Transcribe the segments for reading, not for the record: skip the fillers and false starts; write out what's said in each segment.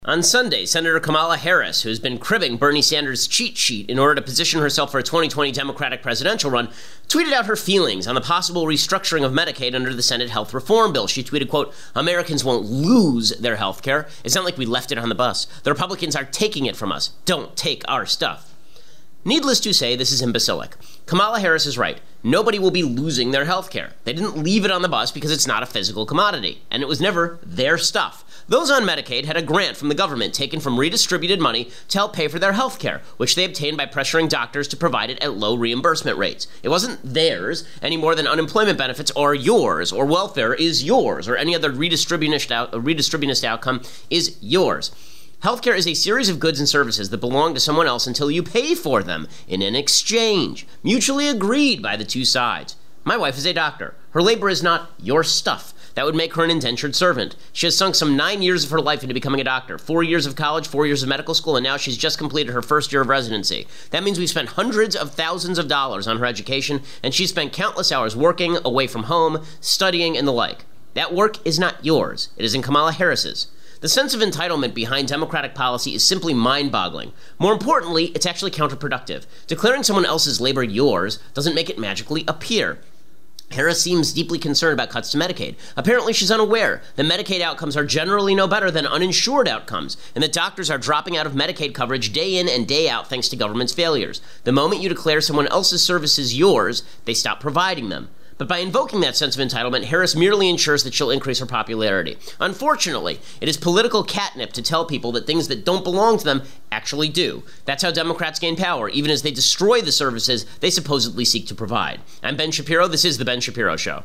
On Sunday, Senator Kamala Harris, who's been cribbing Bernie Sanders' cheat sheet in order to position herself for a 2020 Democratic presidential run, tweeted out her feelings on the possible restructuring of Medicaid under the Senate health reform bill. She tweeted, quote, "Americans won't lose their health care. It's not like we left it on the bus. The Republicans are taking it from us. Don't take our stuff." Needless to say, this is imbecilic. Kamala Harris is right. Nobody will be losing their health care. They didn't leave it on the bus because it's not a physical commodity, and it was never their stuff. Those on Medicaid had a grant from the government taken from redistributed money to help pay for their health care, which they obtained by pressuring doctors to provide it at low reimbursement rates. It wasn't theirs any more than unemployment benefits are yours, or welfare is yours, or any other redistributionist outcome is yours. Healthcare is a series of goods and services that belong to someone else until you pay for them in an exchange, mutually agreed by the two sides. My wife is a doctor. Her labor is not your stuff. That would make her an indentured servant. She has sunk some 9 years of her life into becoming a doctor. 4 years of college, 4 years of medical school, and now she's just completed her first year of residency. That means we've spent hundreds of thousands of dollars on her education, and she's spent countless hours working, away from home, studying, and the like. That work is not yours. It is in Kamala Harris's. The sense of entitlement behind Democratic policy is simply mind-boggling. More importantly, it's actually counterproductive. Declaring someone else's labor yours doesn't make it magically appear. Harris seems deeply concerned about cuts to Medicaid. Apparently, she's unaware that Medicaid outcomes are generally no better than uninsured outcomes, and that doctors are dropping out of Medicaid coverage day in and day out thanks to government's failures. The moment you declare someone else's services yours, they stop providing them. But by invoking that sense of entitlement, Harris merely ensures that she'll increase her popularity. Unfortunately, it is political catnip to tell people that things that don't belong to them actually do. That's how Democrats gain power, even as they destroy the services they supposedly seek to provide. I'm Ben Shapiro. This is The Ben Shapiro Show.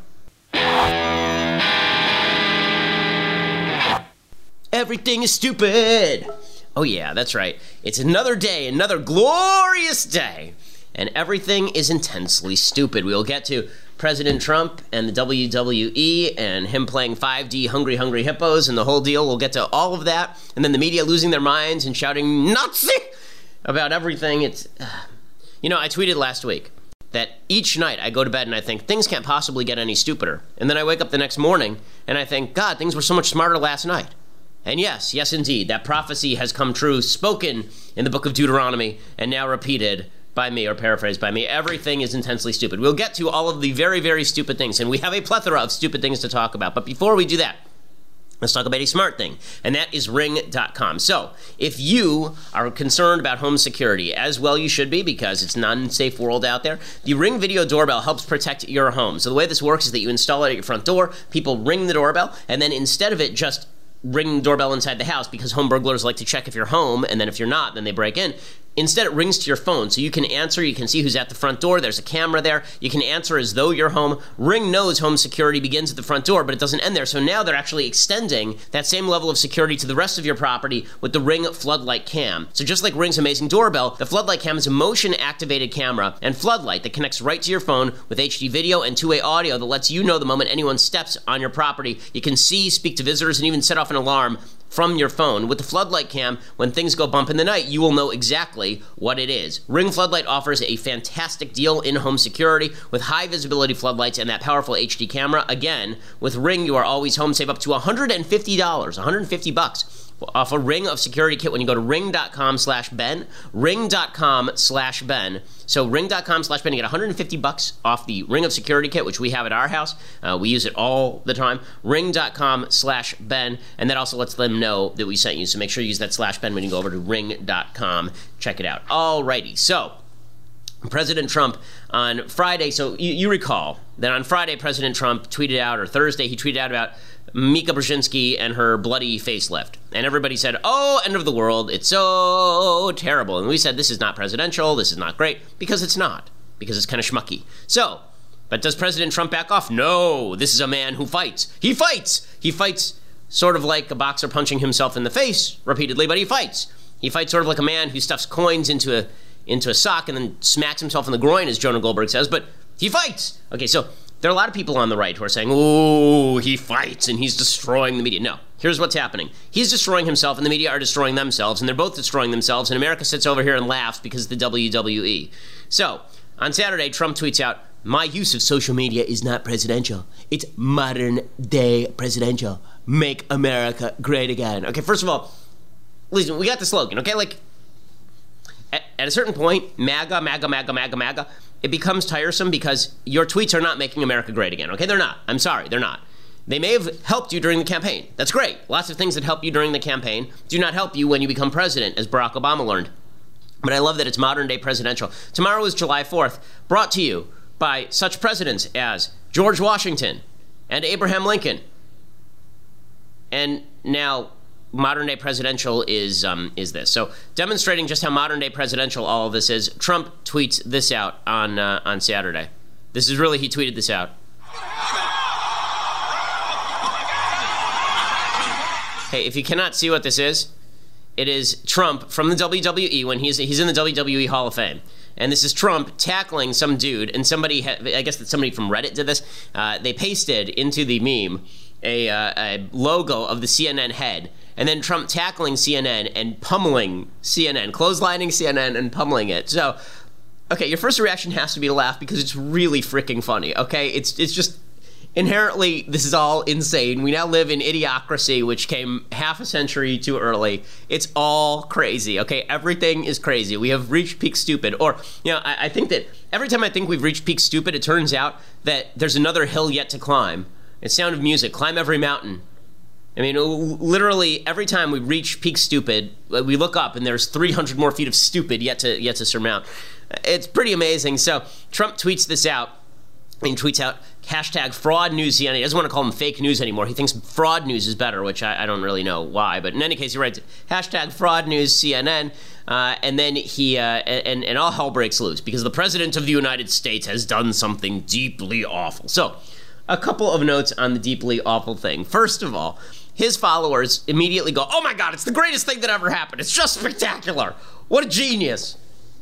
Everything is stupid. Oh yeah, that's right. It's another day, another glorious day. And everything is intensely stupid. We'll get to President Trump and the WWE and him playing 5D Hungry Hungry Hippos and the whole deal. We'll get to all of that. And then the media losing their minds and shouting Nazi about everything. I tweeted last week that each night I go to bed and I think things can't possibly get any stupider. And then I wake up the next morning and I think, God, things were so much smarter last night. And yes indeed, that prophecy has come true, spoken in the book of Deuteronomy and now repeated by me, or paraphrased by me. Everything is intensely stupid. We'll get to all of the very, very stupid things, and we have a plethora of stupid things to talk about. But before we do that, let's talk about a smart thing, and that is Ring.com. So, if you are concerned about home security, as well you should be, because it's an unsafe world out there, the Ring Video Doorbell helps protect your home. So the way this works is that you install it at your front door, people ring the doorbell, and then instead of it just ring the doorbell inside the house, because home burglars like to check if you're home, and then if you're not, then they break in. Instead, it rings to your phone, so you can answer, you can see who's at the front door, there's a camera there, you can answer as though you're home. Ring knows home security begins at the front door, but it doesn't end there, so now they're actually extending that same level of security to the rest of your property with the Ring Floodlight Cam. So just like Ring's amazing doorbell, the Floodlight Cam is a motion-activated camera and floodlight that connects right to your phone with HD video and two-way audio that lets you know the moment anyone steps on your property. You can see, speak to visitors, and even set off an alarm from your phone. With the Floodlight Cam, when things go bump in the night, you will know exactly what it is. Ring Floodlight offers a fantastic deal in home security with high visibility floodlights and that powerful HD camera. Again, with Ring, you are always home. Save up to $150, $150 off a Ring of security kit when you go to ring.com/Ben, ring.com/Ben. So ring.com/Ben, you get $150 off the Ring of security kit, which we have at our house. We use it all the time. Ring.com/Ben, and that also lets them know that we sent you. So make sure you use that /Ben when you go over to ring.com. Check it out. Alrighty, so President Trump on Friday, so you recall that on Friday, President Trump tweeted out, or Thursday, he tweeted out about Mika Brzezinski and her bloody facelift. And everybody said, oh, end of the world, it's so terrible. And we said, this is not presidential, this is not great, because it's not, because it's kind of schmucky. So, but does President Trump back off? No, this is a man who fights. He fights! He fights sort of like a boxer punching himself in the face repeatedly, but he fights. He fights sort of like a man who stuffs coins into a sock and then smacks himself in the groin, as Jonah Goldberg says, but he fights! Okay, so there are a lot of people on the right who are saying, oh, he fights and he's destroying the media. No, here's what's happening. He's destroying himself and the media are destroying themselves, and they're both destroying themselves, and America sits over here and laughs because of the WWE. So, on Saturday, Trump tweets out, my use of social media is not presidential. It's modern day presidential. Make America great again. Okay, first of all, listen, we got the slogan, okay? Like, at a certain point, MAGA, MAGA, MAGA, MAGA, MAGA, it becomes tiresome because your tweets are not making America great again, okay? They're not. I'm sorry, they're not. They may have helped you during the campaign. That's great. Lots of things that help you during the campaign do not help you when you become president, as Barack Obama learned. But I love that it's modern-day presidential. Tomorrow is July 4th, brought to you by such presidents as George Washington and Abraham Lincoln. And now modern-day presidential is this. So demonstrating just how modern-day presidential all of this is, Trump tweets this out on Saturday. This is really, he tweeted this out. Hey, if you cannot see what this is, it is Trump from the WWE when he's in the WWE Hall of Fame. And this is Trump tackling some dude, and somebody, I guess that somebody from Reddit did this, they pasted into the meme a logo of the CNN head, and then Trump tackling CNN and pummeling CNN, clotheslining CNN and pummeling it. So, okay, your first reaction has to be to laugh because it's really freaking funny, okay? It's just, inherently, this is all insane. We now live in idiocracy, which came half a century too early. It's all crazy, okay? Everything is crazy. We have reached peak stupid. Or, you know, I think that every time I think we've reached peak stupid, it turns out that there's another hill yet to climb. It's Sound of Music, climb every mountain. I mean, literally every time we reach peak stupid, we look up and there's 300 more feet of stupid yet to surmount. It's pretty amazing. So Trump tweets this out. And he tweets out hashtag fraud news CNN. He doesn't want to call them fake news anymore. He thinks fraud news is better, which I don't really know why. But in any case, he writes hashtag fraud news CNN. And then he and all hell breaks loose because the president of the United States has done something deeply awful. So a couple of notes on the deeply awful thing. First of all, his followers immediately go, oh my God, it's the greatest thing that ever happened. It's just spectacular. What a genius.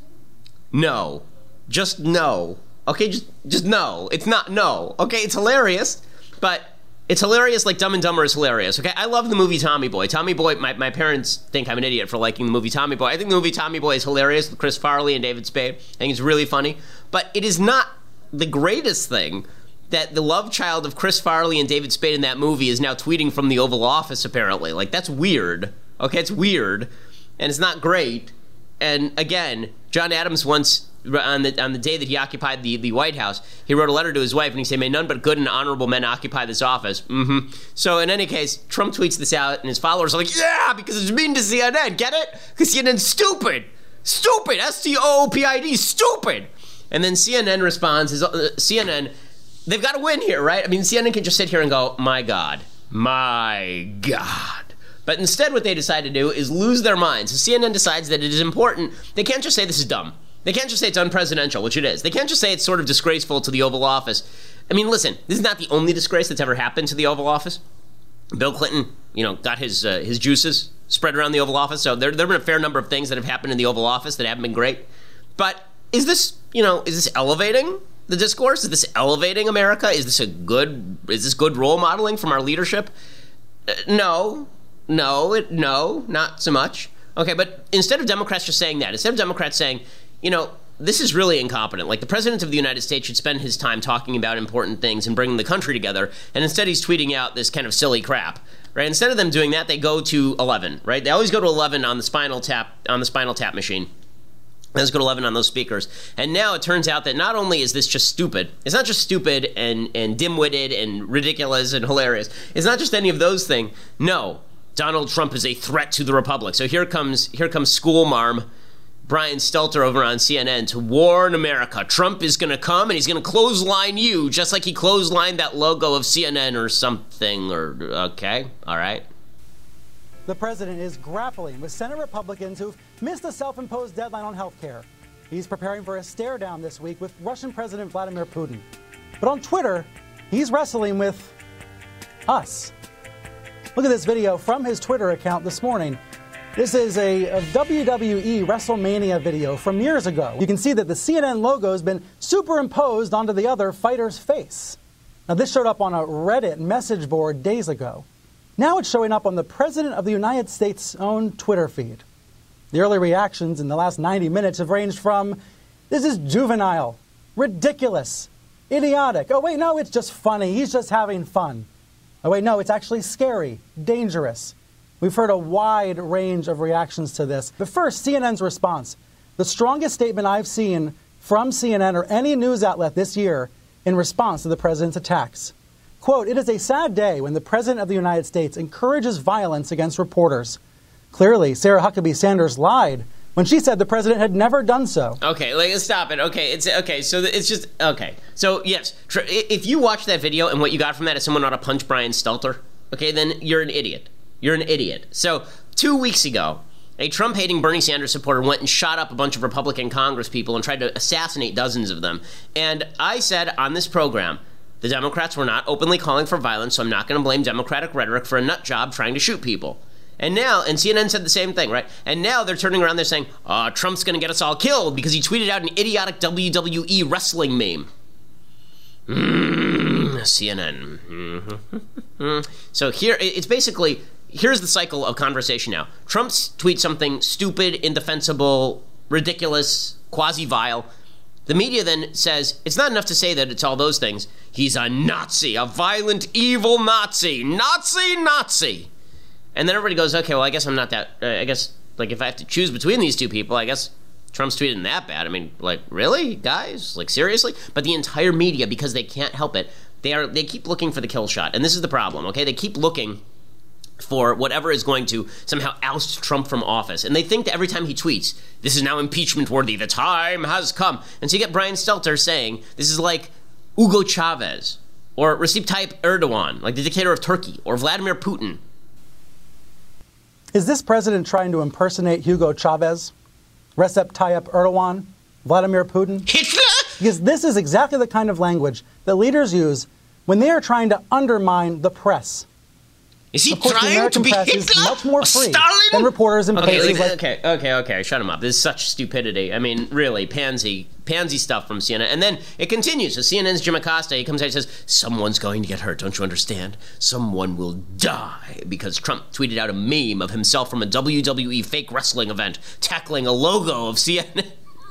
No. Just no. Okay, just no. It's not no. Okay, it's hilarious, but it's hilarious like Dumb and Dumber is hilarious. Okay, I love the movie Tommy Boy. Tommy Boy, my parents think I'm an idiot for liking the movie Tommy Boy. I think the movie Tommy Boy is hilarious with Chris Farley and David Spade. I think it's really funny, but it is not the greatest thing that the love child of Chris Farley and David Spade in that movie is now tweeting from the Oval Office, apparently. Like, that's weird. Okay, it's weird, and it's not great. And again, John Adams once, on the day that he occupied the White House, he wrote a letter to his wife and he said, may none but good and honorable men occupy this office. So in any case, Trump tweets this out and his followers are like, yeah, because it's mean to CNN, get it? Because CNN's stupid. Stupid, S-T-O-O-P-I-D, stupid. And then CNN responds, CNN, they've got to win here, right? I mean, CNN can just sit here and go, my God. But instead what they decide to do is lose their minds. So CNN decides that it is important. They can't just say this is dumb. They can't just say it's unpresidential, which it is. They can't just say it's sort of disgraceful to the Oval Office. I mean, listen, this is not the only disgrace that's ever happened to the Oval Office. Bill Clinton, got his juices spread around the Oval Office. So there have been a fair number of things that have happened in the Oval Office that haven't been great. But is this elevating the discourse? Is this elevating America? Is this good role modeling from our leadership? No, not so much. Okay, but instead of Democrats just saying that, instead of Democrats saying, this is really incompetent. Like, the president of the United States should spend his time talking about important things and bringing the country together, and instead he's tweeting out this kind of silly crap, right? Instead of them doing that, they go to 11, right? They always go to 11 on the spinal tap machine. Let's go to 11 on those speakers. And now it turns out that not only is this just stupid, it's not just stupid and dim-witted and ridiculous and hilarious. It's not just any of those things. No, Donald Trump is a threat to the Republic. So here comes school marm Brian Stelter over on CNN to warn America. Trump is going to come and he's going to clothesline you just like he clotheslined that logo of CNN or something. Okay, all right. The president is grappling with Senate Republicans who've missed a self-imposed deadline on health care. He's preparing for a stare-down this week with Russian President Vladimir Putin. But on Twitter, he's wrestling with us. Look at this video from his Twitter account this morning. This is a WWE WrestleMania video from years ago. You can see that the CNN logo has been superimposed onto the other fighter's face. Now, this showed up on a Reddit message board days ago. Now it's showing up on the President of the United States' own Twitter feed. The early reactions in the last 90 minutes have ranged from, this is juvenile, ridiculous, idiotic. Oh, wait, no, it's just funny. He's just having fun. Oh, wait, no, it's actually scary, dangerous. We've heard a wide range of reactions to this. But first, CNN's response. The strongest statement I've seen from CNN or any news outlet this year in response to the president's attacks. Quote, "It is a sad day when the President of the United States encourages violence against reporters. Clearly, Sarah Huckabee Sanders lied when she said the president had never done so." Okay, let's stop it. Okay, so it's just, okay. So, yes, if you watch that video and what you got from that is someone ought to punch Brian Stelter, okay, then you're an idiot. You're an idiot. So, 2 weeks ago, a Trump-hating Bernie Sanders supporter went and shot up a bunch of Republican Congress people and tried to assassinate dozens of them. And I said on this program, the Democrats were not openly calling for violence, so I'm not going to blame Democratic rhetoric for a nut job trying to shoot people. And now, and CNN said the same thing, right? And now they're turning around, they're saying, Trump's going to get us all killed because he tweeted out an idiotic WWE wrestling meme. CNN. So here, it's basically, here's the cycle of conversation now. Trump tweets something stupid, indefensible, ridiculous, quasi-vile. The media then says, it's not enough to say that it's all those things. He's a Nazi, a violent, evil Nazi. Nazi! And then everybody goes, okay, well, I guess I'm not that, I guess, like, if I have to choose between these two people, I guess Trump's tweeting that bad. I mean, like, really, guys? Like, seriously? But the entire media, because they can't help it, they keep looking for the kill shot. And this is the problem, okay? They keep looking for whatever is going to somehow oust Trump from office. And they think that every time he tweets, this is now impeachment worthy, the time has come. And so you get Brian Stelter saying, this is like Hugo Chavez, or Recep Tayyip Erdogan, like the dictator of Turkey, or Vladimir Putin. Is this president trying to impersonate Hugo Chavez, Recep Tayyip Erdogan, Vladimir Putin? Hitler? Because this is exactly the kind of language that leaders use when they are trying to undermine the press. Is he of course, trying the American to be press Hitler? is much more free Stalin? than reporters in places like... Okay, shut him up. This is such stupidity. I mean, really, pansy stuff from CNN. And then it continues. So CNN's Jim Acosta, he comes out and says, someone's going to get hurt, don't you understand? Someone will die because Trump tweeted out a meme of himself from a WWE fake wrestling event tackling a logo of CNN.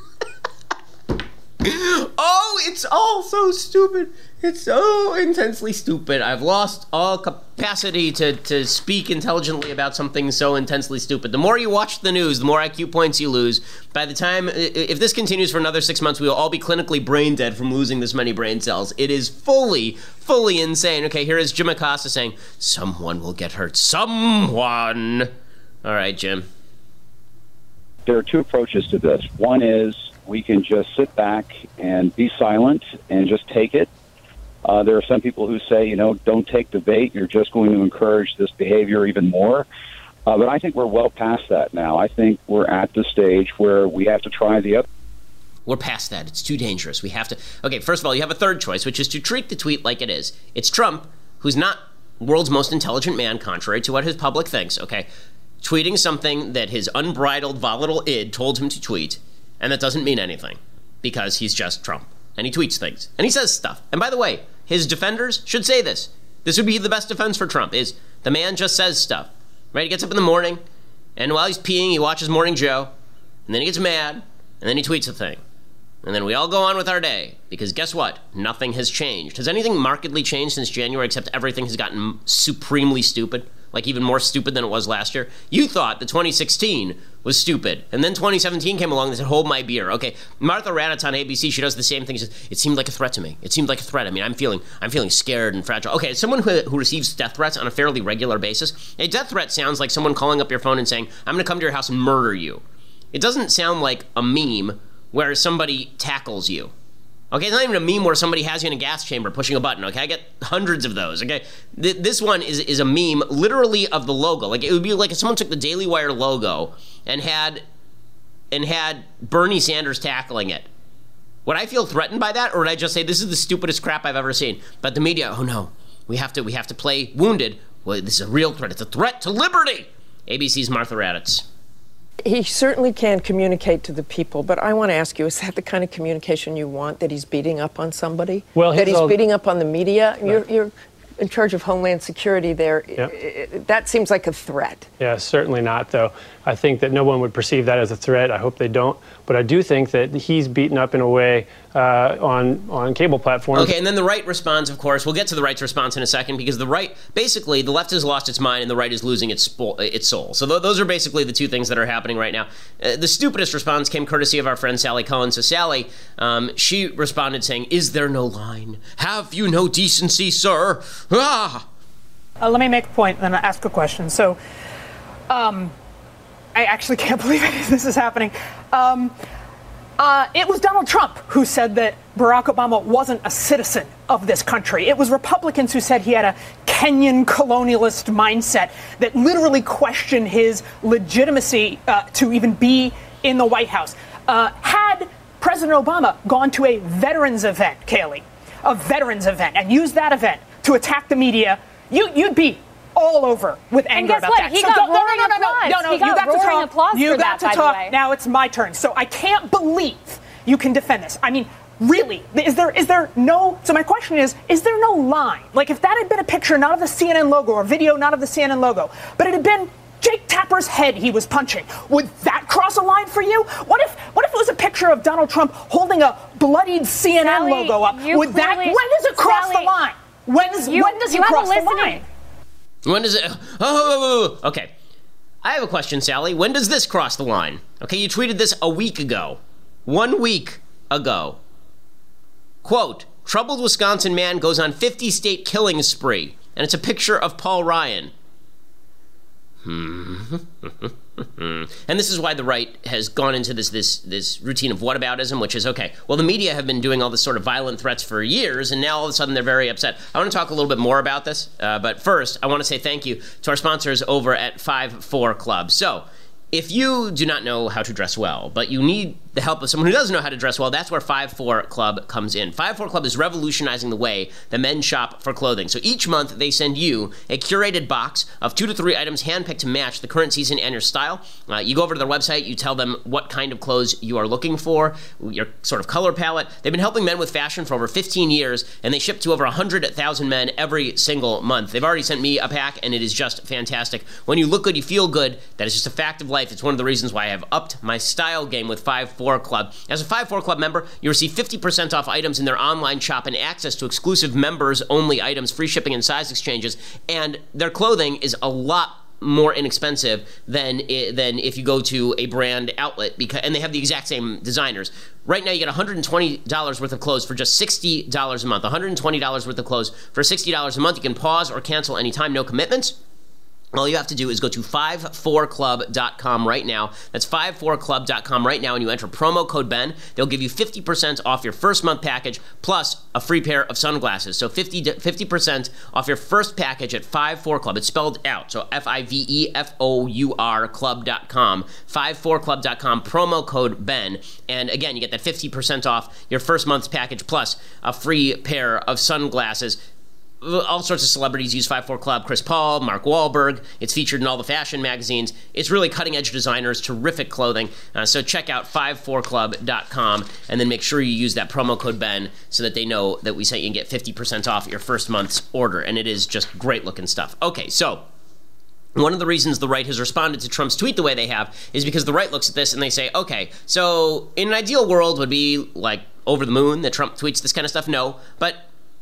Oh, it's all so stupid. It's so intensely stupid. I've lost all capacity to speak intelligently about something so intensely stupid. The more you watch the news, the more IQ points you lose. By the time, if this continues for another 6 months, we will all be clinically brain dead from losing this many brain cells. It is fully insane. Okay, here is Jim Acosta saying, someone will get hurt. Someone. All right, Jim. There are two approaches to this. One is we can just sit back and be silent and just take it. There are some people who say, don't take the bait. You're just going to encourage this behavior even more. But I think we're well past that now. I think we're at the stage where we have to try the other. We're past that. It's too dangerous. We have to... Okay, first of all, you have a third choice, which is to treat the tweet like it is. It's Trump, who's not world's most intelligent man, contrary to what his public thinks, okay, tweeting something that his unbridled, volatile id told him to tweet, and that doesn't mean anything, because he's just Trump. And he tweets things. And he says stuff. And by the way, his defenders should say this. This would be the best defense for Trump, is the man just says stuff. Right? He gets up in the morning, and while he's peeing, he watches Morning Joe, and then he gets mad, and then he tweets a thing. And then we all go on with our day, because guess what? Nothing has changed. Has anything markedly changed since January except everything has gotten supremely stupid? Like even more stupid than it was last year? You thought that 2016 was stupid. And then 2017 came along and said, hold my beer. Okay, Martha Raddatz on ABC, she does the same thing. She says, it seemed like a threat to me. It seemed like a threat. I mean, I'm feeling scared and fragile. Okay, as someone who receives death threats on a fairly regular basis, a death threat sounds like someone calling up your phone and saying, I'm going to come to your house and murder you. It doesn't sound like a meme where somebody tackles you. Okay, it's not even a meme where somebody has you in a gas chamber pushing a button, okay? I get hundreds of those, okay? This one is a meme literally of the logo. Like, it would be like if someone took the Daily Wire logo and had Bernie Sanders tackling it. Would I feel threatened by that, or would I just say, this is the stupidest crap I've ever seen? But the media, oh no, we have to play wounded. Well, this is a real threat. It's a threat to liberty. ABC's Martha Raddatz. He certainly can communicate to the people, but I want to ask you, is that the kind of communication you want, that he's beating up on somebody? Well, that he's beating up on the media? Right. in charge of Homeland Security there, that seems like a threat. Yeah, certainly not, though. I think that no one would perceive that as a threat. I hope they don't. But I do think that he's beaten up in a way on cable platforms. Okay, and then the right responds, of course. We'll get to the right's response in a second, because the right, basically, the left has lost its mind and the right is losing its soul. So those are basically the two things that are happening right now. The stupidest response came courtesy of our friend Sally Cohen. So Sally, she responded saying, "Is there no line? Have you no decency, sir? Ah!" Let me make a point and then ask a question. So, I actually can't believe this is happening. It was Donald Trump who said that Barack Obama wasn't a citizen of this country. It was Republicans who said he had a Kenyan colonialist mindset that literally questioned his legitimacy to even be in the White House. Had President Obama gone to a veterans event, Kayleigh, a veterans event, and used that event to attack the media, you'd be all over with anger about that. He got roaring applause. You got to talk. Now it's my turn. So I can't believe you can defend this. I mean, really, is there no? So my question is there no line? Like, if that had been a picture, not of the CNN logo, or video, not of the CNN logo, but it had been Jake Tapper's head he was punching, would that cross a line for you? What if it was a picture of Donald Trump holding a bloodied CNN logo up? Would that? When does it cross the line? When does he cross the line? When does it? Oh, okay. I have a question, Sally. When does this cross the line? Okay, you tweeted this a week ago. 1 week ago. Quote, "Troubled Wisconsin man goes on 50-state killing spree." And it's a picture of Paul Ryan. And this is why the right has gone into this routine of whataboutism, which is, okay, well, the media have been doing all this sort of violent threats for years, and now all of a sudden they're very upset. I want to talk a little bit more about this, but first, I want to say thank you to our sponsors over at 5-4 Club. So, if you do not know how to dress well, but you need the help of someone who does know how to dress well, that's where 5-4 Club comes in. 5-4 Club is revolutionizing the way that men shop for clothing. So each month, they send you a curated box of 2 to 3 items handpicked to match the current season and your style. You go over to their website, you tell them what kind of clothes you are looking for, your sort of color palette. They've been helping men with fashion for over 15 years, and they ship to over 100,000 men every single month. They've already sent me a pack, and it is just fantastic. When you look good, you feel good. That is just a fact of life. It's one of the reasons why I have upped my style game with 5-4 Club. As a 5-4 Club member, you receive 50% off items in their online shop and access to exclusive members-only items, free shipping and size exchanges, and their clothing is a lot more inexpensive than if you go to a brand outlet, and they have the exact same designers. Right now, you get $120 worth of clothes for just $60 a month. $120 worth of clothes for $60 a month. You can pause or cancel anytime, no commitments. All you have to do is go to 54club.com right now. That's 54club.com right now, and you enter promo code Ben. They'll give you 50% off your first month package plus a free pair of sunglasses. So 50% off your first package at 54club. It's spelled out, so FIVEFOUR club.com. 54club.com, promo code Ben. And again, you get that 50% off your first month's package plus a free pair of sunglasses. All sorts of celebrities use 5-4 Club. Chris Paul, Mark Wahlberg. It's featured in all the fashion magazines. It's really cutting-edge designers, terrific clothing. So check out 54club.com and then make sure you use that promo code Ben so that they know that we sent you and get 50% off your first month's order. And it is just great-looking stuff. Okay, so one of the reasons the right has responded to Trump's tweet the way they have is because the right looks at this and they say, okay, so in an ideal world would be like over the moon that Trump tweets this kind of stuff. No, but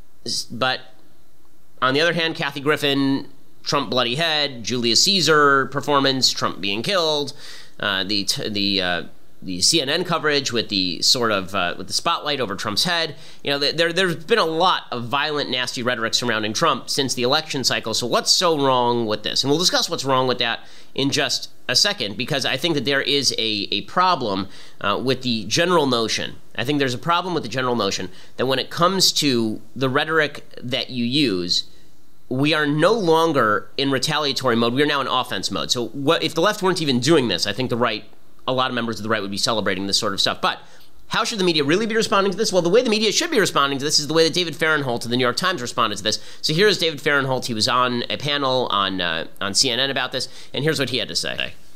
on the other hand, Kathy Griffin, Trump bloody head, Julius Caesar performance, Trump being killed, the CNN coverage with the sort of with the spotlight over Trump's head. You know, there's been a lot of violent, nasty rhetoric surrounding Trump since the election cycle. So what's so wrong with this? And we'll discuss what's wrong with that in just a second, because I think that there is a problem with the general notion. I think there's a problem with the general notion that when it comes to the rhetoric that you use, we are no longer in retaliatory mode. We are now in offense mode. So if the left weren't even doing this, I think the right, a lot of members of the right would be celebrating this sort of stuff. But how should the media really be responding to this? Well, the way the media should be responding to this is the way that David Fahrenthold of the New York Times responded to this. So here's David Fahrenthold. He was on a panel on CNN about this, and here's what he had to say.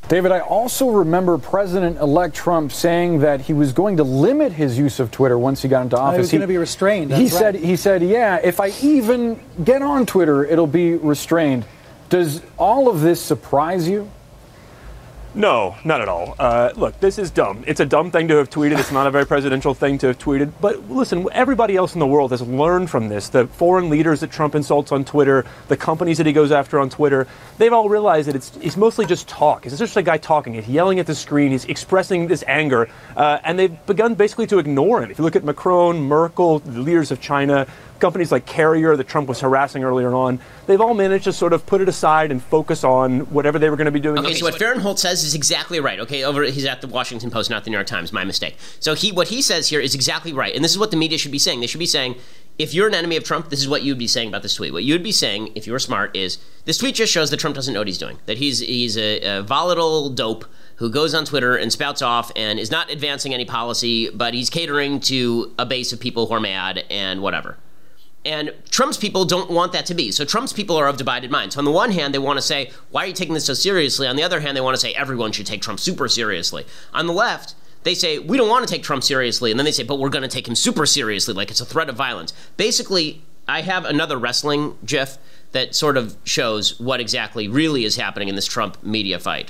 David, I also remember President-elect Trump saying that he was going to limit his use of Twitter once he got into office. He was going to be restrained. He said, yeah, if I even get on Twitter, it'll be restrained. Does all of this surprise you? No, not at all. Look, this is dumb. It's a dumb thing to have tweeted. It's not a very presidential thing to have tweeted. But listen, everybody else in the world has learned from this. The foreign leaders that Trump insults on Twitter, the companies that he goes after on Twitter, they've all realized that it's mostly just talk. It's just a guy talking. He's yelling at the screen. He's expressing this anger. And they've begun basically to ignore him. If you look at Macron, Merkel, the leaders of China, companies like Carrier that Trump was harassing earlier on, they've all managed to sort of put it aside and focus on whatever they were going to be doing. Okay, so what Fahrenholtz says is exactly right. Okay, he's at the Washington Post, not the New York Times. My mistake. So what he says here is exactly right. And this is what the media should be saying. They should be saying, if you're an enemy of Trump, this is what you'd be saying about this tweet. What you'd be saying, if you were smart, is this tweet just shows that Trump doesn't know what he's doing, that he's a volatile dope who goes on Twitter and spouts off and is not advancing any policy, but he's catering to a base of people who are mad and whatever. And Trump's people don't want that to be. So Trump's people are of divided minds. So on the one hand, they want to say, why are you taking this so seriously? On the other hand, they want to say everyone should take Trump super seriously. On the left, they say, we don't want to take Trump seriously. And then they say, but we're going to take him super seriously, like it's a threat of violence. Basically, I have another wrestling gif that sort of shows what exactly really is happening in this Trump media fight.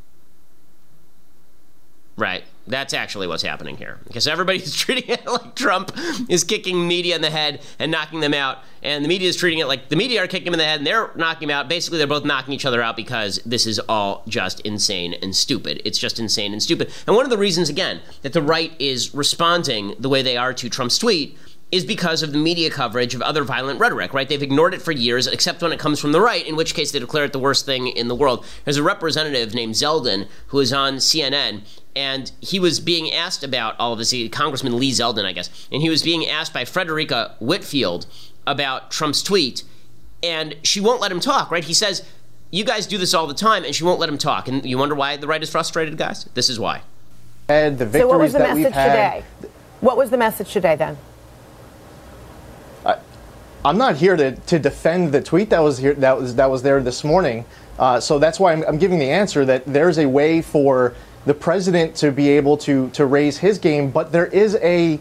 Right. That's actually what's happening here. Because everybody's treating it like Trump is kicking media in the head and knocking them out. And the media is treating it like the media are kicking him in the head and they're knocking him out. Basically, they're both knocking each other out because this is all just insane and stupid. It's just insane and stupid. And one of the reasons, again, that the right is responding the way they are to Trump's tweet is because of the media coverage of other violent rhetoric, right? They've ignored it for years, except when it comes from the right, in which case they declare it the worst thing in the world. There's a representative named Zeldin who is on CNN, and he was being asked about all of this, Congressman Lee Zeldin, I guess, and he was being asked by Frederica Whitfield about Trump's tweet, and she won't let him talk, right? He says, you guys do this all the time, and she won't let him talk. And you wonder why the right is frustrated, guys? This is why. So what was the message today? What was the message today, then? I'm not here to defend the tweet that was here that was there this morning. So that's why I'm giving the answer that there's a way for the president to be able to raise his game, but there is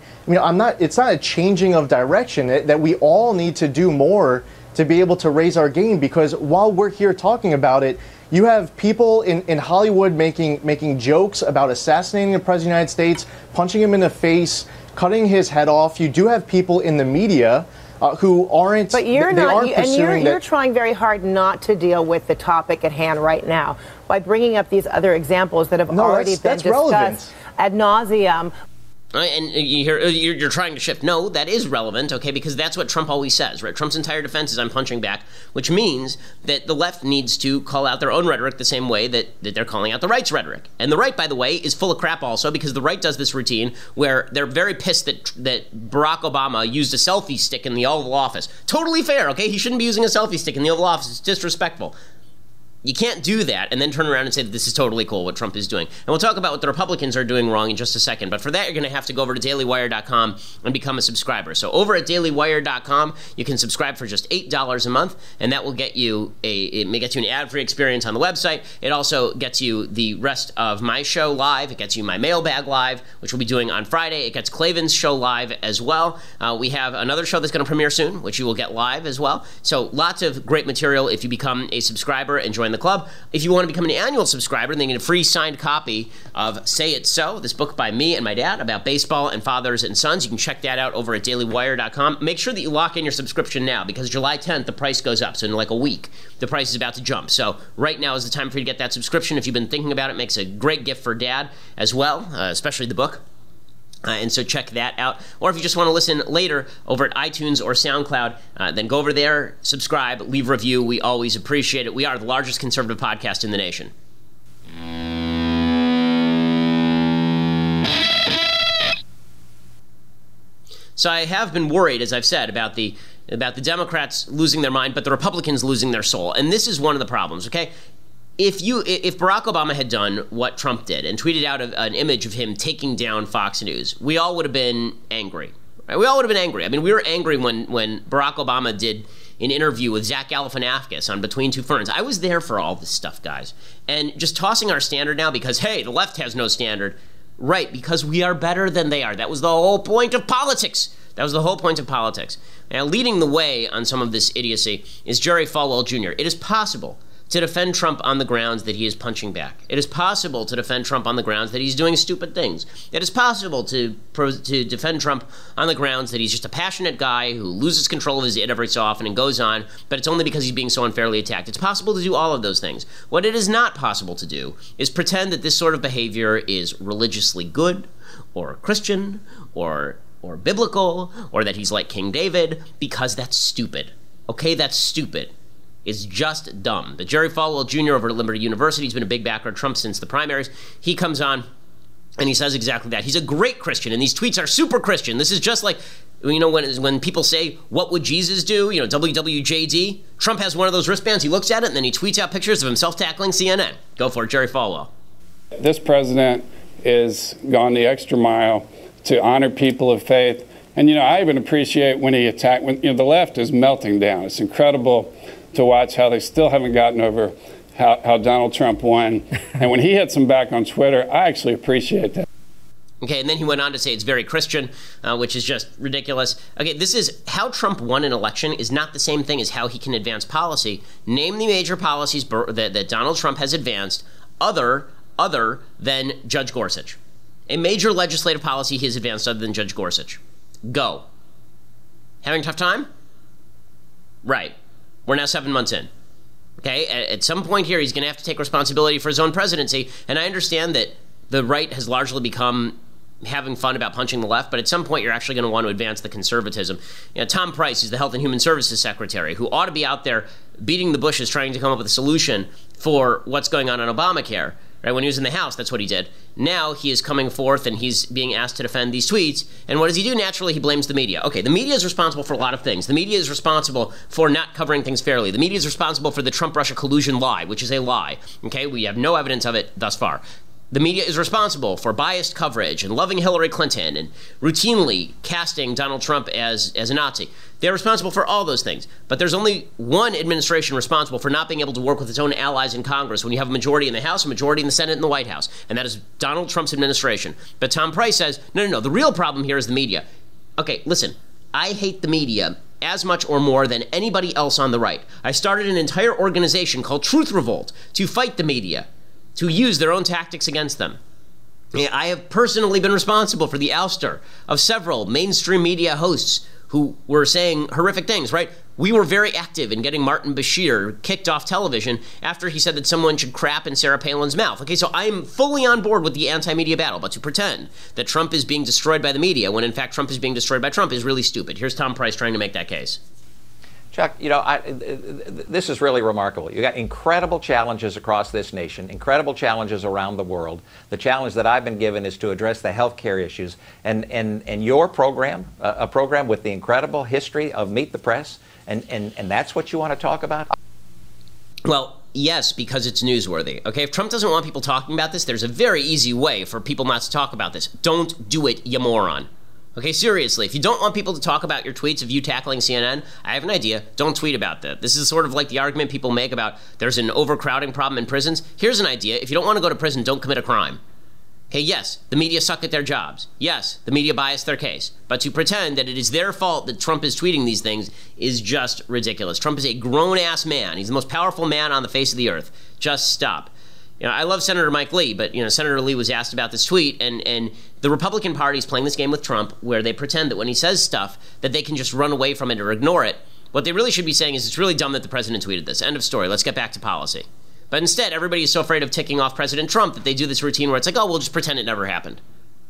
it's not a changing of direction, that we all need to do more to be able to raise our game, because while we're here talking about it, you have people in Hollywood making jokes about assassinating the president of the United States, punching him in the face, cutting his head off. You do have people in the media who aren't. But you're trying very hard not to deal with the topic at hand right now by bringing up these other examples that have already been discussed relevant. Ad nauseum. And you're trying to shift. No, that is relevant, okay, because that's what Trump always says, right? Trump's entire defense is I'm punching back, which means that the left needs to call out their own rhetoric the same way that they're calling out the right's rhetoric. And the right, by the way, is full of crap also, because the right does this routine where they're very pissed that Barack Obama used a selfie stick in the Oval Office. Totally fair, okay? He shouldn't be using a selfie stick in the Oval Office. It's disrespectful. You can't do that and then turn around and say that this is totally cool, what Trump is doing. And we'll talk about what the Republicans are doing wrong in just a second. But for that, you're going to have to go over to dailywire.com and become a subscriber. So over at dailywire.com, you can subscribe for just $8 a month, and that will get you an ad-free experience on the website. It also gets you the rest of my show live. It gets you my mailbag live, which we'll be doing on Friday. It gets Klavan's show live as well. We have another show that's going to premiere soon, which you will get live as well. So lots of great material if you become a subscriber and join the club. If you want to become an annual subscriber, then you get a free signed copy of Say It So, this book by me and my dad about baseball and fathers and sons. You can check that out over at dailywire.com. Make sure that you lock in your subscription now, because July 10th, the price goes up. So in like a week, the price is about to jump. So right now is the time for you to get that subscription. If you've been thinking about it, it makes a great gift for dad as well, especially the book. And so check that out. Or if you just want to listen later over at iTunes or SoundCloud, then go over there, subscribe, leave a review. We always appreciate it. We are the largest conservative podcast in the nation. So I have been worried, as I've said, about the Democrats losing their mind, but the Republicans losing their soul. And this is one of the problems, okay? If Barack Obama had done what Trump did and tweeted out an image of him taking down Fox News, we all would have been angry. Right? We all would have been angry. I mean, we were angry when Barack Obama did an interview with Zach Galifianakis on Between Two Ferns. I was there for all this stuff, guys. And just tossing our standard now because, hey, the left has no standard. Right, because we are better than they are. That was the whole point of politics. That was the whole point of politics. Now, leading the way on some of this idiocy is Jerry Falwell Jr. It is possible to defend Trump on the grounds that he is punching back. It is possible to defend Trump on the grounds that he's doing stupid things. It is possible to defend Trump on the grounds that he's just a passionate guy who loses control of his it every so often and goes on, but it's only because he's being so unfairly attacked. It's possible to do all of those things. What it is not possible to do is pretend that this sort of behavior is religiously good or Christian or biblical or that he's like King David, because that's stupid. Okay, that's stupid. Is just dumb. But Jerry Falwell Jr. over at Liberty University has been a big backer of Trump since the primaries. He comes on and he says exactly that. He's a great Christian, and these tweets are super Christian. This is just like, you know, when people say, what would Jesus do? You know, WWJD. Trump has one of those wristbands. He looks at it, and then he tweets out pictures of himself tackling CNN. Go for it, Jerry Falwell. This president is gone the extra mile to honor people of faith. And, you know, I even appreciate when he attacked, when, you know, the left is melting down. It's incredible to watch how they still haven't gotten over how Donald Trump won. And when he hits them back on Twitter, I actually appreciate that. Okay, and then he went on to say it's very Christian, which is just ridiculous. Okay, this is how Trump won an election is not the same thing as how he can advance policy. Name the major policies that Donald Trump has advanced other than Judge Gorsuch. A major legislative policy he has advanced other than Judge Gorsuch. Go. Having a tough time? Right. We're now 7 months in. Okay, at some point here, he's going to have to take responsibility for his own presidency. And I understand that the right has largely become having fun about punching the left, but at some point, you're actually going to want to advance the conservatism. You know, Tom Price is the Health and Human Services Secretary, who ought to be out there beating the bushes trying to come up with a solution for what's going on Obamacare. Right, when he was in the House, that's what he did. Now he is coming forth and he's being asked to defend these tweets. And what does he do? Naturally, he blames the media. Okay, the media is responsible for a lot of things. The media is responsible for not covering things fairly. The media is responsible for the Trump-Russia collusion lie, which is a lie. Okay, we have no evidence of it thus far. The media is responsible for biased coverage and loving Hillary Clinton and routinely casting Donald Trump as a Nazi. They're responsible for all those things. But there's only one administration responsible for not being able to work with its own allies in Congress when you have a majority in the House, a majority in the Senate, and the White House. And that is Donald Trump's administration. But Tom Price says, no, the real problem here is the media. Okay, listen, I hate the media as much or more than anybody else on the right. I started an entire organization called Truth Revolt to fight the media, to use their own tactics against them. I have personally been responsible for the ouster of several mainstream media hosts who were saying horrific things, right? We were very active in getting Martin Bashir kicked off television after he said that someone should crap in Sarah Palin's mouth. Okay, so I'm fully on board with the anti-media battle, but to pretend that Trump is being destroyed by the media when in fact Trump is being destroyed by Trump is really stupid. Here's Tom Price trying to make that case. Chuck, you know, this is really remarkable. You got incredible challenges across this nation, incredible challenges around the world. The challenge that I've been given is to address the health care issues. And your program, a program with the incredible history of Meet the Press, and that's what you want to talk about? Well, yes, because it's newsworthy. Okay, if Trump doesn't want people talking about this, there's a very easy way for people not to talk about this. Don't do it, you moron. Okay, seriously, if you don't want people to talk about your tweets of you tackling CNN, I have an idea. Don't tweet about that. This is sort of like the argument people make about there's an overcrowding problem in prisons. Here's an idea. If you don't want to go to prison, don't commit a crime. Hey, yes, the media suck at their jobs. Yes, the media bias their case. But to pretend that it is their fault that Trump is tweeting these things is just ridiculous. Trump is a grown-ass man. He's the most powerful man on the face of the earth. Just stop. You know, I love Senator Mike Lee, but, you know, Senator Lee was asked about this tweet, and the Republican Party is playing this game with Trump where they pretend that when he says stuff that they can just run away from it or ignore it. What they really should be saying is it's really dumb that the president tweeted this. End of story. Let's get back to policy. But instead, everybody is so afraid of ticking off President Trump that they do this routine where it's like, oh, we'll just pretend it never happened.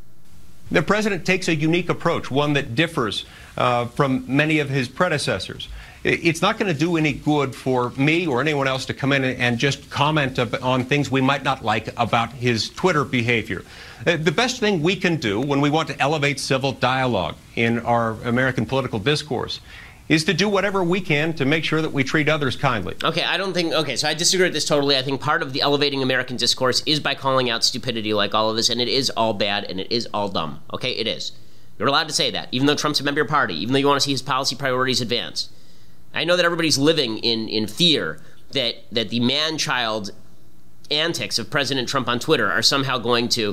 The president takes a unique approach, one that differs from many of his predecessors. It's not going to do any good for me or anyone else to come in and just comment on things we might not like about his Twitter behavior. The best thing we can do when we want to elevate civil dialogue in our American political discourse is to do whatever we can to make sure that we treat others kindly. Okay, so I disagree with this totally. I think part of the elevating American discourse is by calling out stupidity like all of this, and it is all bad and it is all dumb. Okay, it is. You're allowed to say that, even though Trump's a member of your party, even though you want to see his policy priorities advanced. I know that everybody's living in fear that the man-child antics of President Trump on Twitter are somehow going to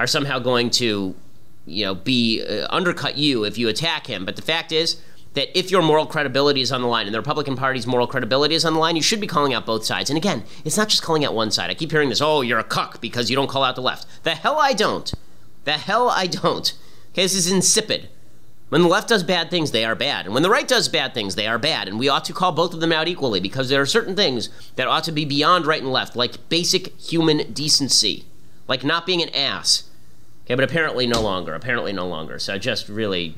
undercut you if you attack him. But the fact is that if your moral credibility is on the line and the Republican Party's moral credibility is on the line, you should be calling out both sides. And again, it's not just calling out one side. I keep hearing this, oh, you're a cuck because you don't call out the left. The hell I don't. Okay, this is insipid. When the left does bad things, they are bad. And when the right does bad things, they are bad. And we ought to call both of them out equally, because there are certain things that ought to be beyond right and left, like basic human decency, like not being an ass. Okay, but apparently no longer. So just really...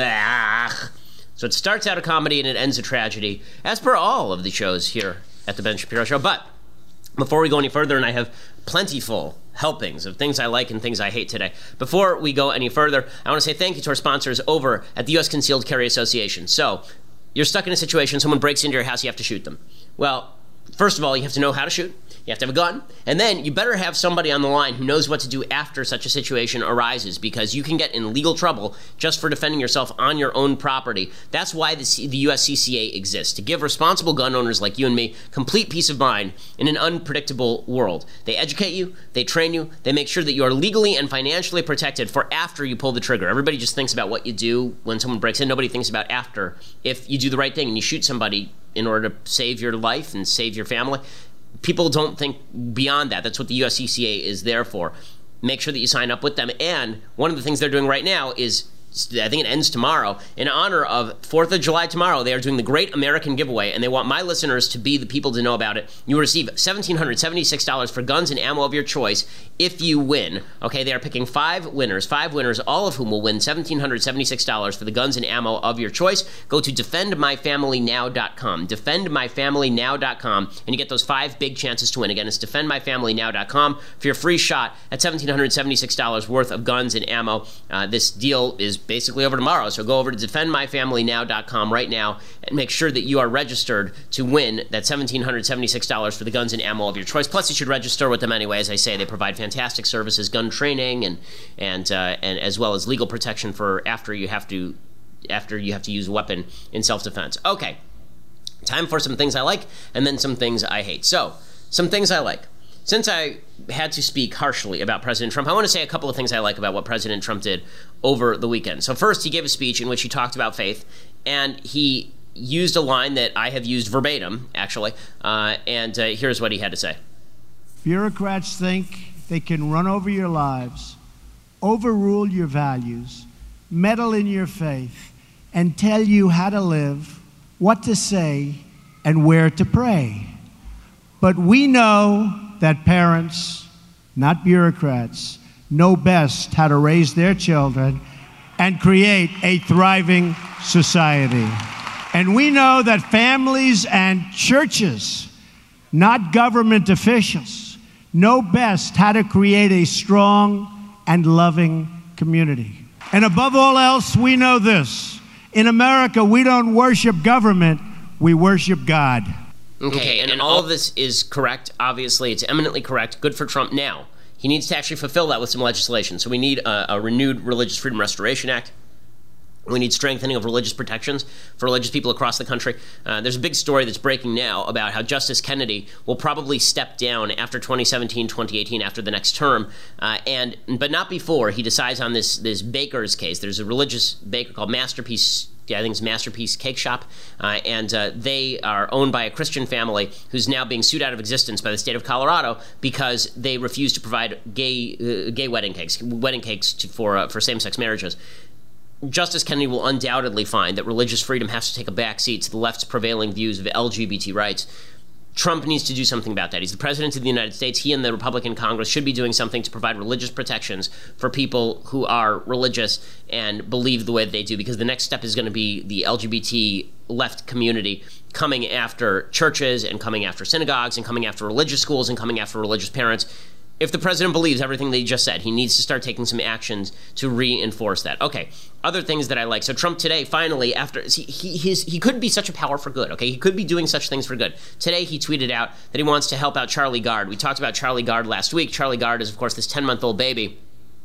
So it starts out a comedy and it ends a tragedy, as per all of the shows here at the Ben Shapiro Show. But before we go any further, and I have plentiful helpings of things I like and things I hate today. Before we go any further, I want to say thank you to our sponsors over at the U.S. Concealed Carry Association. So, you're stuck in a situation, someone breaks into your house, you have to shoot them. Well, first of all, you have to know how to shoot. You have to have a gun. And then you better have somebody on the line who knows what to do after such a situation arises, because you can get in legal trouble just for defending yourself on your own property. That's why the USCCA exists, to give responsible gun owners like you and me complete peace of mind in an unpredictable world. They educate you, they train you, they make sure that you are legally and financially protected for after you pull the trigger. Everybody just thinks about what you do when someone breaks in. Nobody thinks about after. If you do the right thing and you shoot somebody in order to save your life and save your family, people don't think beyond that. That's what the USCCA is there for. Make sure that you sign up with them. And one of the things they're doing right now is, I think it ends tomorrow, in honor of 4th of July tomorrow, they are doing the Great American Giveaway, and they want my listeners to be the people to know about it. You will receive $1,776 for guns and ammo of your choice if you win. Okay, they are picking five winners, all of whom will win $1,776 for the guns and ammo of your choice. Go to defendmyfamilynow.com, defendmyfamilynow.com, and you get those 5 big chances to win. Again, it's defendmyfamilynow.com for your free shot at $1,776 worth of guns and ammo. This deal is basically over tomorrow, so go over to defendmyfamilynow.com right now and make sure that you are registered to win that $1,776 for the guns and ammo of your choice. Plus, you should register with them anyway. As I say, they provide fantastic services, gun training, and as well as legal protection for after you have to use a weapon in self-defense. Okay, time for some things I like and then some things I hate. So, some things I like. Since I had to speak harshly about President Trump, I want to say a couple of things I like about what President Trump did over the weekend. So first, he gave a speech in which he talked about faith, and he used a line that I have used verbatim, actually, and here's what he had to say. Bureaucrats think they can run over your lives, overrule your values, meddle in your faith, and tell you how to live, what to say, and where to pray. But we know that parents, not bureaucrats, know best how to raise their children and create a thriving society. And we know that families and churches, not government officials, know best how to create a strong and loving community. And above all else, we know this. In America, we don't worship government, we worship God. Okay, and all of this is correct. Obviously, it's eminently correct. Good for Trump. Now, he needs to actually fulfill that with some legislation. So we need a renewed Religious Freedom Restoration Act. We need strengthening of religious protections for religious people across the country. There's a big story that's breaking now about how Justice Kennedy will probably step down after 2017, 2018, after the next term, but not before he decides on this baker's case. There's a religious baker called Masterpiece. I think it's Masterpiece Cake Shop, and they are owned by a Christian family who's now being sued out of existence by the state of Colorado because they refuse to provide gay wedding cakes for same-sex marriages. Justice Kennedy will undoubtedly find that religious freedom has to take a back seat to the left's prevailing views of LGBT rights. Trump needs to do something about that. He's the president of the United States. He and the Republican Congress should be doing something to provide religious protections for people who are religious and believe the way that they do, because the next step is going to be the LGBT left community coming after churches and coming after synagogues and coming after religious schools and coming after religious parents. If the president believes everything that he just said, he needs to start taking some actions to reinforce that. Okay, other things that I like. So Trump today, finally, after he could be such a power for good, okay? He could be doing such things for good. Today, he tweeted out that he wants to help out Charlie Gard. We talked about Charlie Gard last week. Charlie Gard is, of course, this 10-month-old baby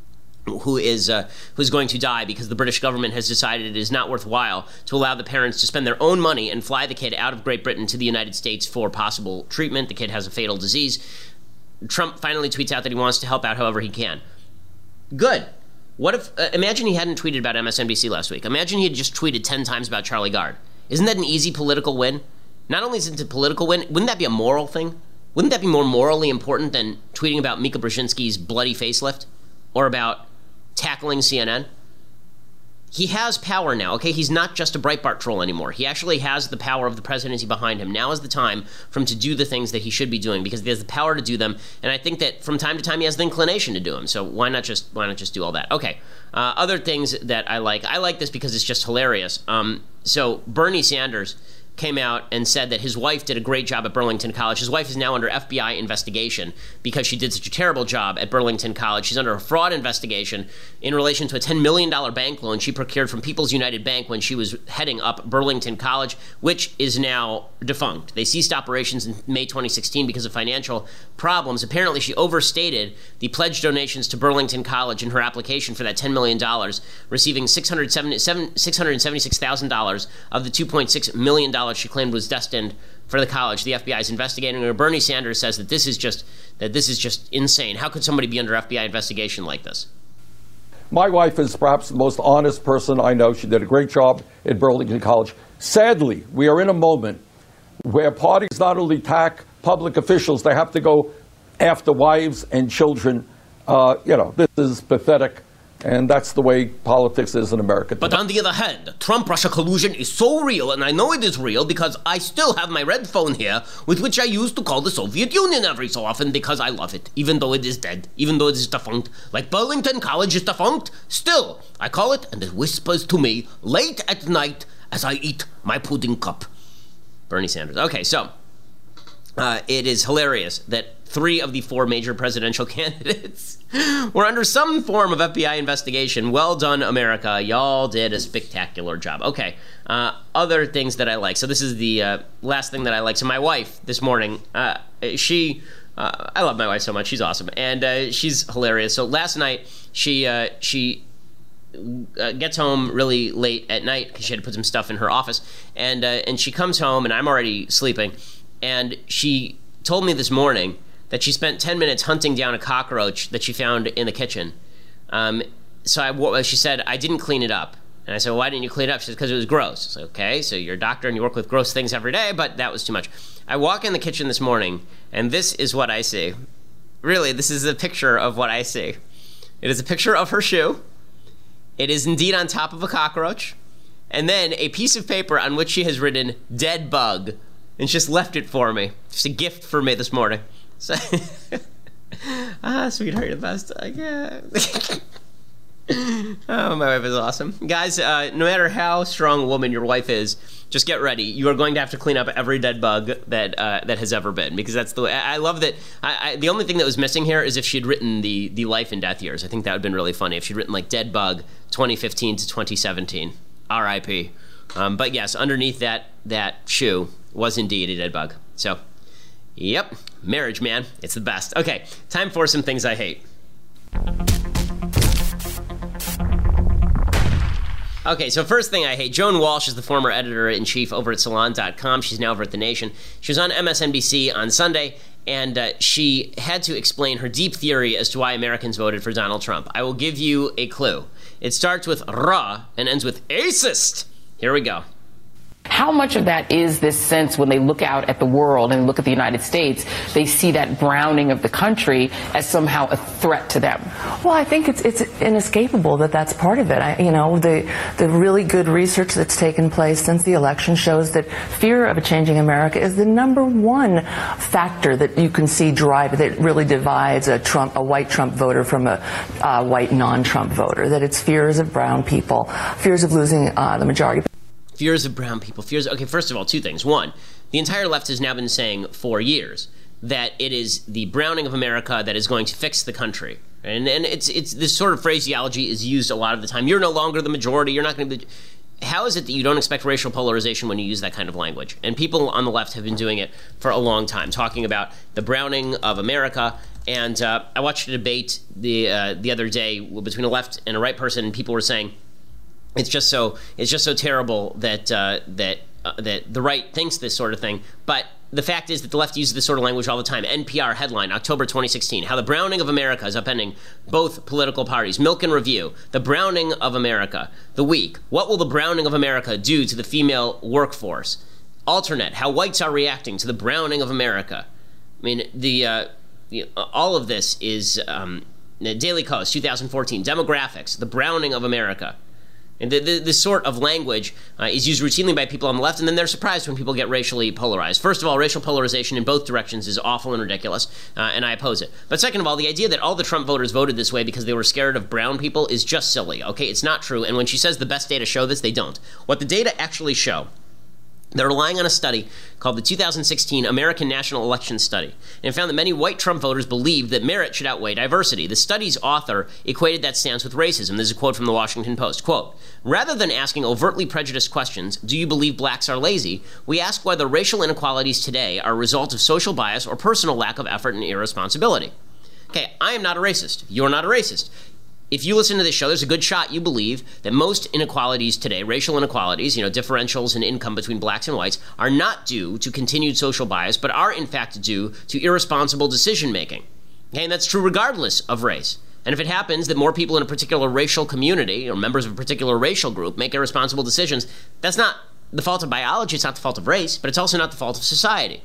who's going to die because the British government has decided it is not worthwhile to allow the parents to spend their own money and fly the kid out of Great Britain to the United States for possible treatment. The kid has a fatal disease. Trump finally tweets out that he wants to help out however he can. Good. What if, imagine he hadn't tweeted about MSNBC last week. Imagine he had just tweeted 10 times about Charlie Gard. Isn't that an easy political win? Not only is it a political win, wouldn't that be a moral thing? Wouldn't that be more morally important than tweeting about Mika Brzezinski's bloody facelift? Or about tackling CNN? He has power now, okay? He's not just a Breitbart troll anymore. He actually has the power of the presidency behind him. Now is the time for him to do the things that he should be doing because he has the power to do them, and I think that from time to time he has the inclination to do them. So why not just do all that? Okay. Other things that I like this because it's just hilarious. So Bernie Sanders came out and said that his wife did a great job at Burlington College. His wife is now under FBI investigation because she did such a terrible job at Burlington College. She's under a fraud investigation in relation to a $10 million bank loan she procured from People's United Bank when she was heading up Burlington College, which is now defunct. They ceased operations in May 2016 because of financial problems. Apparently, she overstated the pledged donations to Burlington College in her application for that $10 million, receiving $676,000 of the $2.6 million she claimed was destined for the college. The FBI is investigating her. Bernie Sanders says that this is just insane. How could somebody be under FBI investigation like this? My wife is perhaps the most honest person I know. She did a great job at Burlington College. Sadly, we are in a moment where parties not only attack public officials, they have to go after wives and children. This is pathetic. And that's the way politics is in America today. But on the other hand, Trump-Russia collusion is so real, and I know it is real because I still have my red phone here with which I used to call the Soviet Union every so often because I love it, even though it is dead, even though it is defunct. Like Burlington College is defunct, still, I call it and it whispers to me late at night as I eat my pudding cup. Bernie Sanders. Okay, so it is hilarious that 3 of the 4 major presidential candidates were under some form of FBI investigation. Well done, America. Y'all did a spectacular job. Okay, other things that I like. So this is the last thing that I like. So my wife this morning, I love my wife so much. She's awesome. And she's hilarious. So last night, she gets home really late at night because she had to put some stuff in her office. And she comes home, and I'm already sleeping. And she told me this morning that she spent 10 minutes hunting down a cockroach that she found in the kitchen. So she said, I didn't clean it up. And I said, well, why didn't you clean it up? She said, because it was gross. I said, okay, so you're a doctor and you work with gross things every day, but that was too much. I walk in the kitchen this morning, and this is what I see. Really, this is a picture of what I see. It is a picture of her shoe. It is indeed on top of a cockroach. And then a piece of paper on which she has written, dead bug. And just left it for me. Just a gift for me this morning. So, sweetheart, you're the best. Oh, my wife is awesome. Guys, no matter how strong a woman your wife is, just get ready. You are going to have to clean up every dead bug that has ever been, because that's the way. I love that. The only thing that was missing here is if she'd written the life and death years. I think that would have been really funny if she'd written like dead bug 2015 to 2017. R.I.P. But yes, underneath that shoe was indeed a dead bug. So, yep, marriage, man, it's the best. Okay, time for some things I hate. Okay, so first thing I hate, Joan Walsh is the former editor-in-chief over at Salon.com. She's now over at The Nation. She was on MSNBC on Sunday, and she had to explain her deep theory as to why Americans voted for Donald Trump. I will give you a clue. It starts with "ra" and ends with "acist." Here we go. How much of that is this sense when they look out at the world and look at the United States, they see that browning of the country as somehow a threat to them? Well, I think it's inescapable that that's part of it. The really good research that's taken place since the election shows that fear of a changing America is the number one factor that you can see that really divides a white Trump voter from a white non-Trump voter. That it's fears of brown people, fears of losing the majority. Fears of brown people. Okay, first of all, 2 things. 1, the entire left has now been saying for years that it is the browning of America that is going to fix the country. And it's this sort of phraseology is used a lot of the time. You're no longer the majority. You're not going to be... How is it that you don't expect racial polarization when you use that kind of language? And people on the left have been doing it for a long time, talking about the browning of America And I watched a debate the other day between a left and a right person, and people were saying it's just so terrible that the right thinks this sort of thing. But the fact is that the left uses this sort of language all the time. NPR headline, October 2016, how the browning of America is upending both political parties. Milk and Review, the browning of America. The Week, what will the browning of America do to the female workforce? Alternate, how whites are reacting to the browning of America. I mean, all of this is Daily Kos, 2014, demographics, the browning of America. And this sort of language is used routinely by people on the left, and then they're surprised when people get racially polarized. First of all, racial polarization in both directions is awful and ridiculous, and I oppose it. But second of all, the idea that all the Trump voters voted this way because they were scared of brown people is just silly, okay? It's not true, and when she says the best data show this, they don't. What the data actually show, they're relying on a study called the 2016 American National Election Study, and it found that many white Trump voters believed that merit should outweigh diversity. The study's author equated that stance with racism. This is a quote from the Washington Post. Quote, rather than asking overtly prejudiced questions, do you believe blacks are lazy, we ask whether racial inequalities today are a result of social bias or personal lack of effort and irresponsibility. Okay, I am not a racist. You're not a racist. If you listen to this show, there's a good shot you believe that most inequalities today, racial inequalities, differentials in income between blacks and whites, are not due to continued social bias, but are in fact due to irresponsible decision making. Okay, and that's true regardless of race. And if it happens that more people in a particular racial community or members of a particular racial group make irresponsible decisions, that's not the fault of biology, it's not the fault of race, but it's also not the fault of society.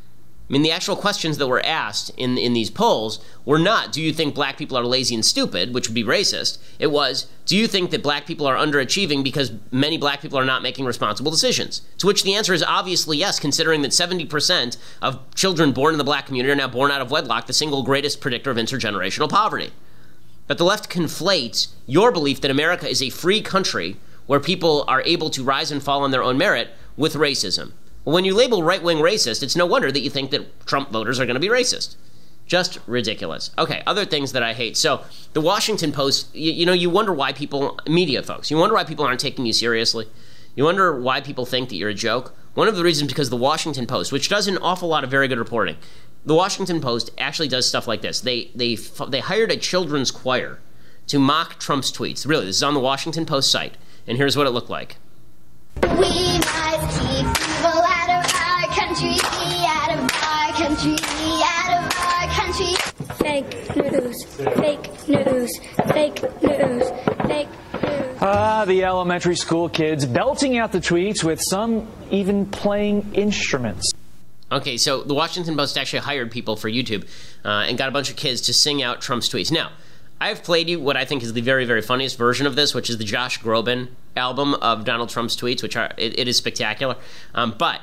I mean, the actual questions that were asked in these polls were not, do you think black people are lazy and stupid, which would be racist? It was, do you think that black people are underachieving because many black people are not making responsible decisions? To which the answer is obviously yes, considering that 70% of children born in the black community are now born out of wedlock, the single greatest predictor of intergenerational poverty. But the left conflates your belief that America is a free country where people are able to rise and fall on their own merit with racism. When you label right-wing racist, it's no wonder that you think that Trump voters are going to be racist. Just ridiculous. Okay, other things that I hate. So the Washington Post, you wonder why people, media folks, you wonder why people aren't taking you seriously. You wonder why people think that you're a joke. One of the reasons because the Washington Post, which does an awful lot of very good reporting, the Washington Post actually does stuff like this. They hired a children's choir to mock Trump's tweets. Really, this is on the Washington Post site, and here's what it looked like. We must keep people out of our country, out of our country, out of our country. Fake news, fake news, fake news, fake news. The elementary school kids belting out the tweets with some even playing instruments. Okay, so the Washington Post actually hired people for YouTube and got a bunch of kids to sing out Trump's tweets. Now, I've played you what I think is the very, very funniest version of this, which is the Josh Groban album of Donald Trump's tweets, which it is spectacular. But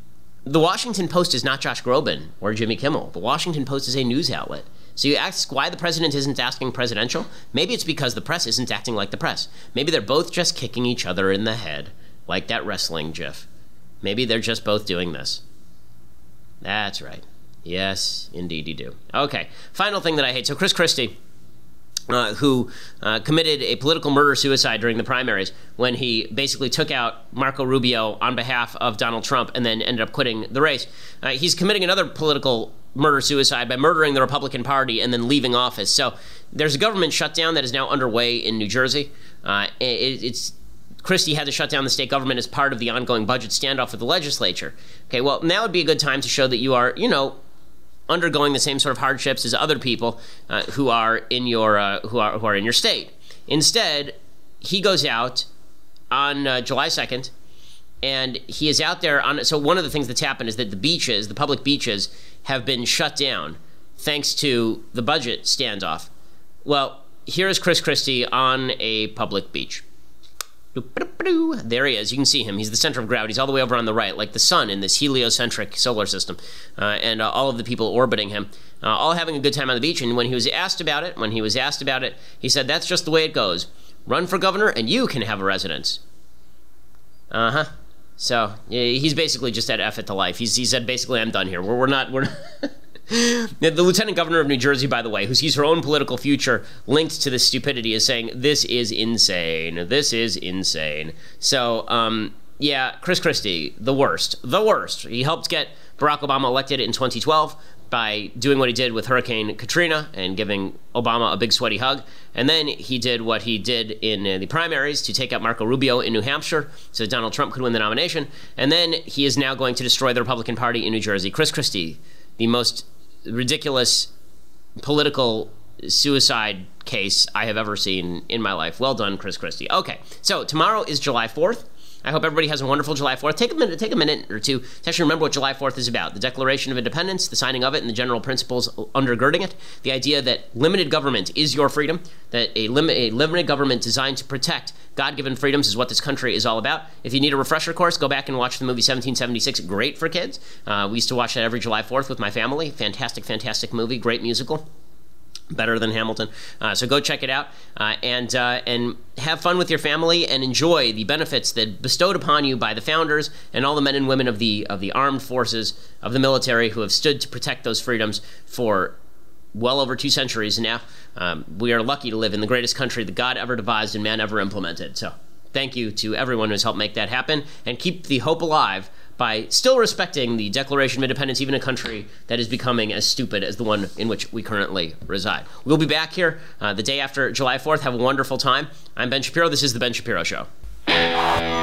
the Washington Post is not Josh Groban or Jimmy Kimmel. The Washington Post is a news outlet. So you ask why the president isn't acting presidential? Maybe it's because the press isn't acting like the press. Maybe they're both just kicking each other in the head, like that wrestling gif. Maybe they're just both doing this. That's right. Yes, indeed you do. Okay, final thing that I hate. So Chris Christie, who committed a political murder-suicide during the primaries when he basically took out Marco Rubio on behalf of Donald Trump and then ended up quitting the race. He's committing another political murder-suicide by murdering the Republican Party and then leaving office. So there's a government shutdown that is now underway in New Jersey. Christie had to shut down the state government as part of the ongoing budget standoff with the legislature. Okay, well, now would be a good time to show that you are, undergoing the same sort of hardships as other people who are in your who are in your state. Instead, he goes out on July 2nd, and he is out there on. So one of the things that's happened is that the public beaches, have been shut down thanks to the budget standoff. Well, here's Chris Christie on a public beach. There he is. You can see him. He's the center of gravity. He's all the way over on the right, like the sun in this heliocentric solar system, and all of the people orbiting him, all having a good time on the beach. And when he was asked about it, he said, "That's just the way it goes. Run for governor, and you can have a residence." So he's basically just said F it to life. He said basically, I'm done here. We're not. The lieutenant governor of New Jersey, by the way, who sees her own political future linked to this stupidity, is saying, this is insane. This is insane. So, yeah, Chris Christie, the worst. The worst. He helped get Barack Obama elected in 2012, by doing what he did with Hurricane Katrina and giving Obama a big sweaty hug. And then he did what he did in the primaries to take out Marco Rubio in New Hampshire so that Donald Trump could win the nomination. And then he is now going to destroy the Republican Party in New Jersey. Chris Christie, the most ridiculous political suicide case I have ever seen in my life. Well done, Chris Christie. Okay, so tomorrow is July 4th. I hope everybody has a wonderful July 4th. Take a minute or two to actually remember what July 4th is about. The Declaration of Independence, the signing of it, and the general principles undergirding it. The idea that limited government is your freedom, that a limited government designed to protect God-given freedoms is what this country is all about. If you need a refresher course, go back and watch the movie 1776. Great for kids. We used to watch that every July 4th with my family. Fantastic, fantastic movie. Great musical. Better than Hamilton. So go check it out and have fun with your family and enjoy the benefits that bestowed upon you by the founders and all the men and women of the armed forces of the military who have stood to protect those freedoms for well over 2 centuries now. We are lucky to live in the greatest country that God ever devised and man ever implemented. So thank you to everyone who's helped make that happen, and keep the hope alive by still respecting the Declaration of Independence, even in a country that is becoming as stupid as the one in which we currently reside. We'll be back here the day after July 4th. Have a wonderful time. I'm Ben Shapiro. This is The Ben Shapiro Show.